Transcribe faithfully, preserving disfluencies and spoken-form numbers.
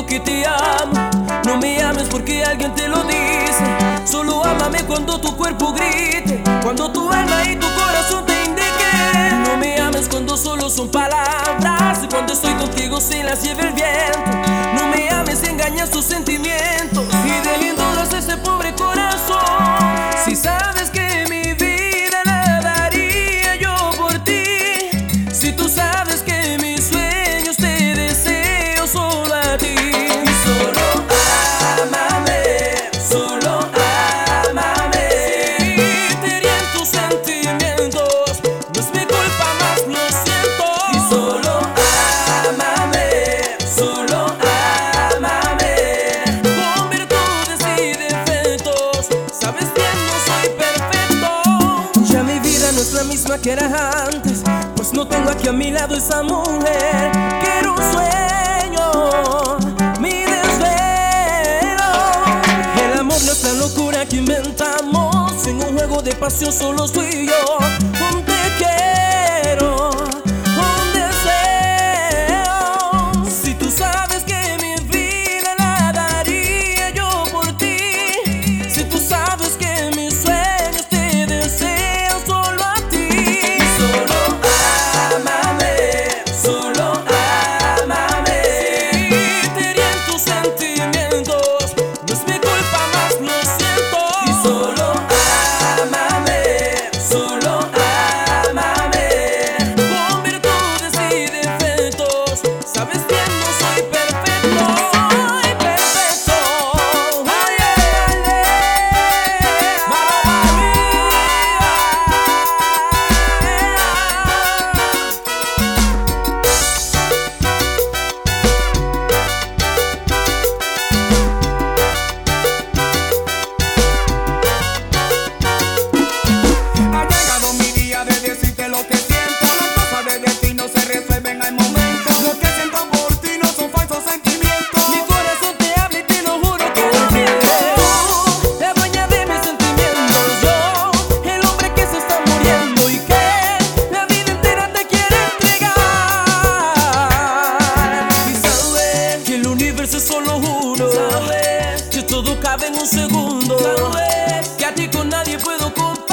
que te amo. No me ames porque alguien te lo dice. Solo ámame cuando tu cuerpo grite, cuando tu alma y tu corazón te indiquen. No me ames cuando solo son palabras, y cuando estoy contigo se las lleva el viento. No me ames y engañas tus sentimientos, y dejen dudas ese pobre corazón. Si sabes que mi vida la daría yo por ti, si tú sabes que mis sueños te deseo solo a ti. Solo ámame, solo ámame. Si te herían tus sentimientos, no es mi culpa, más lo siento. Y solo ámame, solo ámame. Con virtudes y defectos, sabes bien no soy perfecto. Ya mi vida no es la misma que era antes, pues no tengo aquí a mi lado esa mujer que era un sueño, mi desvelo. El amor no es la locura que inventamos, en un juego de pasión solo tú y yo. Un te quiero, un deseo. Si tú sabes que mi vida la daría yo por ti, si tú sabes que mis sueños te deseo solo a ti. Solo ámame, solo ámame. Si te herían tus sentimientos, no es mi culpa, más lo siento. Y solo ámame, solo ámame. Con virtudes y defectos, sabes bien no soy perfecto. Soy perfecto. Ay, ay, ay, mamma Ha llegado mi día de decirte lo que siento. Las cosas de destino se resuelven al momento. Lo que siento por ti no son falsos sentimientos. Mi corazón te habla y te lo juro que no miento. Tú, la dueña de mis sentimientos. Yo, el hombre que se está muriendo y que la vida entera te quiere entregar. Y sabes que el universo es solo uno, sabes que todo cabe en un segundo, sabes que a ti con nadie puedo comparar.